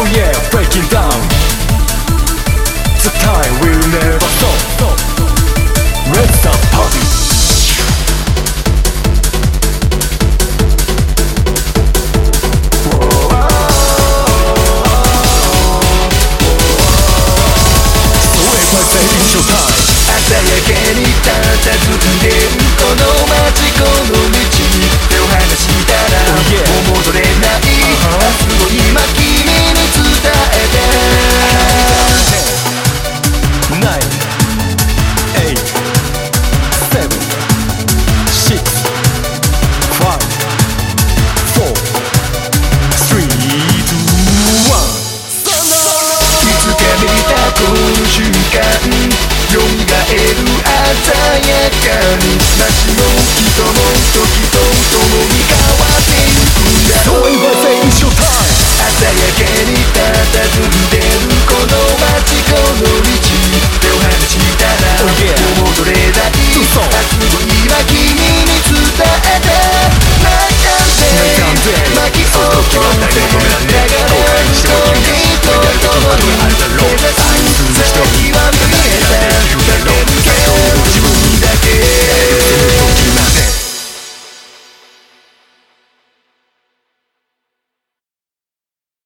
yeah, breaking down. The time will never stop. Let's start party. 朝焼けに佇んでるこの街この道に手を離したらもう戻れない明日を今君に伝えて 9, 8, 7, 6, 5, 4, 3, 2, 1 いつか見たこの瞬間蘇る鮮やかに街も人も時と共に変わってゆくんだろう